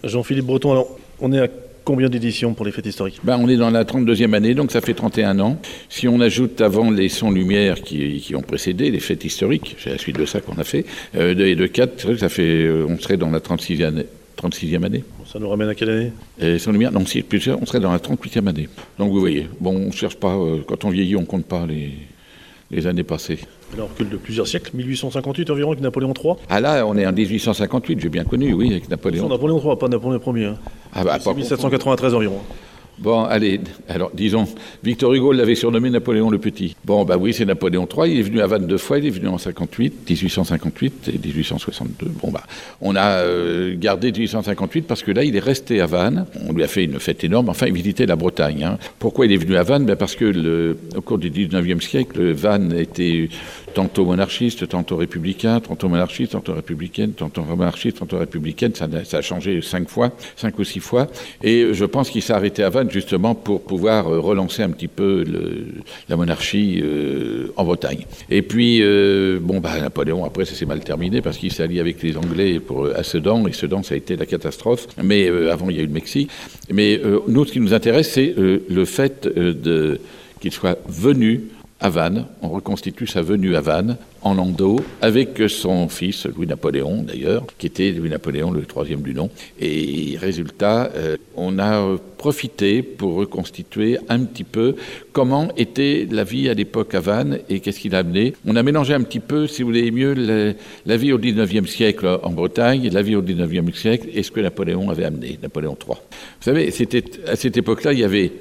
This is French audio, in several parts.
Jean-Philippe Breton, alors on est à combien d'éditions pour les fêtes historiques? On est dans la 32e année, donc ça fait 31 ans. Si on ajoute avant les sons-lumière qui ont précédé, les fêtes historiques, c'est la suite de ça qu'on a fait, de 4, c'est vrai que ça fait, on serait dans la 36e année. Ça nous ramène à quelle année? Sans lumière, donc si plusieurs, on serait dans la 38e année. Donc vous voyez, on ne cherche pas, quand on vieillit, on ne compte pas les années passées. Alors, recul de plusieurs siècles, 1858 environ avec Napoléon III. Ah là, on est en 1858, j'ai bien connu, oui, avec Napoléon. Napoléon III, pas Napoléon Ier. Hein. Pas 1793 environ. Bon, allez, alors disons, Victor Hugo l'avait surnommé Napoléon le Petit. Bon, oui, c'est Napoléon III, il est venu à Vannes 2 fois, il est venu en 1858 et 1862. On a gardé 1858 parce que là, il est resté à Vannes, on lui a fait une fête énorme, enfin, il visitait la Bretagne. Hein. Pourquoi il est venu à Vannes? Parce que au cours du 19e siècle, Vannes était tantôt monarchiste, tantôt républicain, tantôt monarchiste, tantôt républicaine, tantôt monarchiste, tantôt républicaine, ça a changé 5 ou 6 fois, et je pense qu'il s'est arrêté à Vannes justement pour pouvoir relancer un petit peu la monarchie en Bretagne. Et puis, Napoléon, après, ça s'est mal terminé parce qu'il s'est allié avec les Anglais à Sedan, et Sedan, ça a été la catastrophe. Mais avant, il y a eu le Mexique. Mais nous, ce qui nous intéresse, c'est le fait qu'il soit venu à Vannes. On reconstitue sa venue à Vannes, en landau, avec son fils, Louis-Napoléon d'ailleurs, qui était Louis-Napoléon, le troisième du nom. Et résultat, on a profité pour reconstituer un petit peu comment était la vie à l'époque à Vannes et qu'est-ce qu'il a amené. On a mélangé un petit peu, si vous voulez mieux, la vie au 19e siècle en Bretagne, la vie au 19e siècle et ce que Napoléon avait amené, Napoléon III. Vous savez, à cette époque-là, il y avait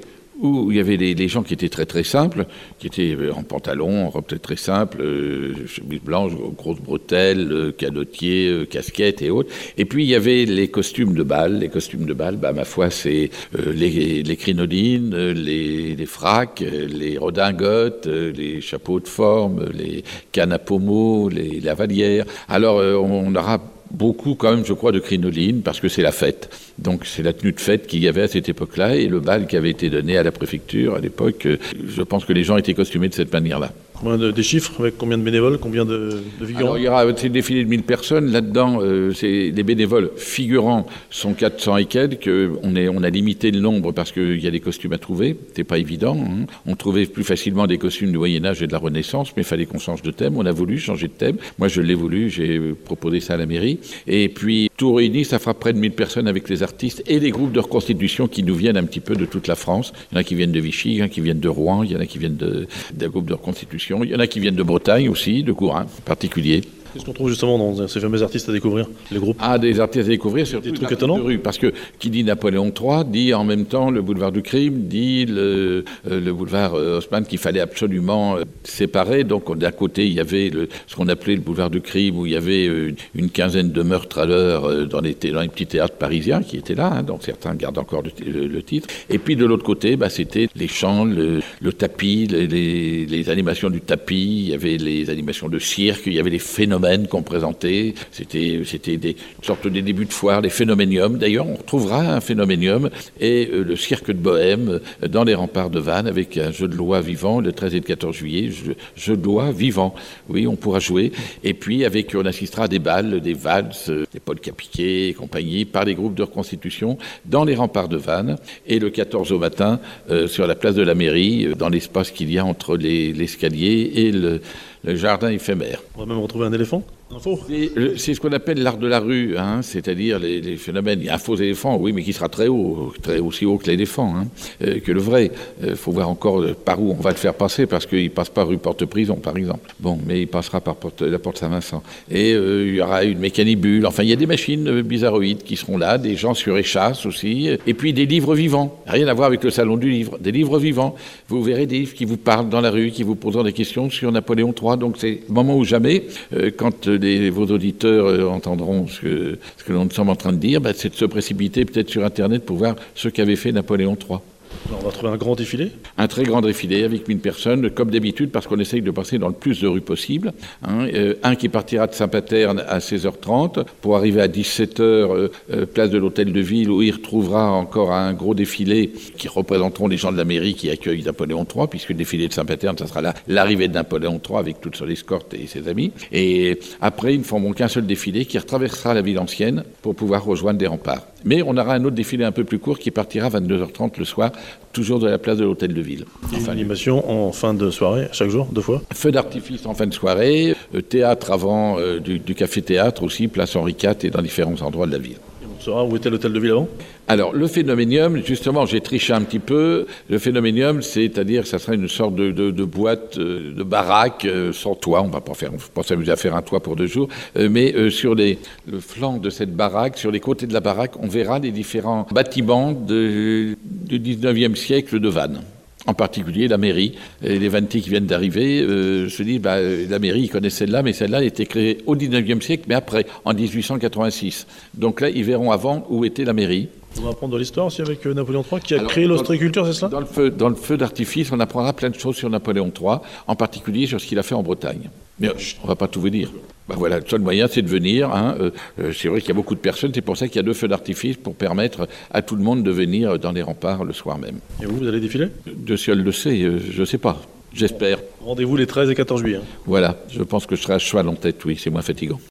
les gens qui étaient très très simples, qui étaient en pantalon, en robe très simple, chemise blanche, grosses bretelles, canotiers, casquettes et autres. Et puis il y avait les costumes de bal. Les costumes de bal, ma foi, c'est les crinolines, les fracs, les redingotes, les chapeaux de forme, les cannes à pommeau, les lavalières. Alors on aura beaucoup quand même, je crois, de crinolines, parce que c'est la fête. Donc c'est la tenue de fête qu'il y avait à cette époque-là, et le bal qui avait été donné à la préfecture à l'époque, je pense que les gens étaient costumés de cette manière-là. Des chiffres, avec combien de bénévoles, combien de figurants? Alors il y aura un défilé de 1000 personnes, là-dedans, les bénévoles figurants sont 400 et quelques, on a limité le nombre parce qu'il y a des costumes à trouver, c'est pas évident, hein. On trouvait plus facilement des costumes du Moyen-Âge et de la Renaissance, mais il fallait qu'on change de thème, on a voulu changer de thème, moi je l'ai voulu, j'ai proposé ça à la mairie, et puis tout réuni, ça fera près de 1000 personnes avec les artistes et les groupes de reconstitution qui nous viennent un petit peu de toute la France. Il y en a qui viennent de Vichy, il y en a qui viennent de Rouen, il y en a qui viennent d'un groupe de reconstitution. Il y en a qui viennent de Bretagne aussi, de Courin en particulier. Qu'est-ce qu'on trouve justement dans ces fameux artistes à découvrir, les groupes? Des artistes à découvrir, surtout des trucs étonnants. De rue, parce que qui dit Napoléon III dit en même temps le boulevard du crime, dit le boulevard Haussmann qu'il fallait absolument séparer. Donc d'un côté il y avait ce qu'on appelait le boulevard du crime où il y avait une quinzaine de meurtres à l'heure dans les petits théâtres parisiens qui étaient là, hein, donc certains gardent encore le titre. Et puis de l'autre côté, c'était les chants, le tapis, les animations du tapis, il y avait les animations de cirque, il y avait les phénomènes qu'on présentait, c'était une sorte de début de foire, les phénoméniums. D'ailleurs, on retrouvera un phénoménium et le cirque de Bohème dans les remparts de Vannes avec un jeu de loi vivant le 13 et le 14 juillet, jeu de loi vivant. Oui, on pourra jouer. Et puis, on assistera à des balles, des valses, des Paul Capiquet et compagnie par les groupes de reconstitution dans les remparts de Vannes. Et le 14 au matin, sur la place de la mairie, dans l'espace qu'il y a entre l'escalier et le jardin éphémère. On va même retrouver un éléphant. C'est ce qu'on appelle l'art de la rue, hein, c'est-à-dire les phénomènes. Il y a un faux éléphant, oui, mais qui sera très aussi haut que l'éléphant, hein, que le vrai. Faut voir encore par où on va le faire passer, parce qu'il passe pas rue Porte-Prison, par exemple. Bon, mais il passera par la porte Saint-Vincent. Et il y aura une mécanibule. Enfin, il y a des machines bizarroïdes qui seront là, des gens sur échasse aussi, et puis des livres vivants. Rien à voir avec le salon du livre. Des livres vivants. Vous verrez des livres qui vous parlent dans la rue, qui vous poseront des questions sur Napoléon III. Donc c'est le moment ou jamais, quand vos auditeurs entendront ce que nous sommes en train de dire, c'est de se précipiter peut-être sur Internet pour voir ce qu'avait fait Napoléon III. Alors, on va trouver un grand défilé. Un très grand défilé avec 1000 personnes, comme d'habitude, parce qu'on essaye de passer dans le plus de rues possible. Un qui partira de Saint-Paterne à 16h30 pour arriver à 17h, place de l'Hôtel de Ville, où il retrouvera encore un gros défilé qui représenteront les gens de la mairie qui accueillent Napoléon III, puisque le défilé de Saint-Paterne, ça sera l'arrivée de Napoléon III avec toute son escorte et ses amis. Et après, ils ne feront qu'un seul défilé qui retraversera la ville ancienne pour pouvoir rejoindre les remparts. Mais on aura un autre défilé un peu plus court qui partira à 22h30 le soir, toujours de la place de l'Hôtel de Ville. Enfin, une animation en fin de soirée, chaque jour, 2 fois. Feu d'artifice en fin de soirée, théâtre avant du café-théâtre aussi, place Henri IV et dans différents endroits de la ville. Et on saura où était l'Hôtel de Ville avant. Alors, le phénoménium, justement, j'ai triché un petit peu. Le phénoménium, c'est-à-dire que ça sera une sorte de boîte, de baraque sans toit. On va pas s'amuser à faire un toit pour 2 jours. Mais sur le flanc de cette baraque, sur les côtés de la baraque, on verra les différents bâtiments du 19e siècle de Vannes. En particulier la mairie. Et les Vannetais qui viennent d'arriver se disent la mairie, ils connaissent celle-là, mais celle-là a été créée au 19e siècle, mais après, en 1886. Donc là, ils verront avant où était la mairie. On va apprendre de l'histoire aussi avec Napoléon III qui a créé l'ostréiculture, c'est cela? Dans le feu d'artifice, on apprendra plein de choses sur Napoléon III, en particulier sur ce qu'il a fait en Bretagne. Mais on ne va pas tout vous dire. Voilà, le seul moyen, c'est de venir. C'est vrai qu'il y a beaucoup de personnes, c'est pour ça qu'il y a 2 feux d'artifice pour permettre à tout le monde de venir dans les remparts le soir même. Et vous allez défiler? Dieu seul le sait, je ne sais pas. J'espère. Rendez-vous les 13 et 14 juillet. Voilà, je pense que je serai à cheval en tête, oui, c'est moins fatigant.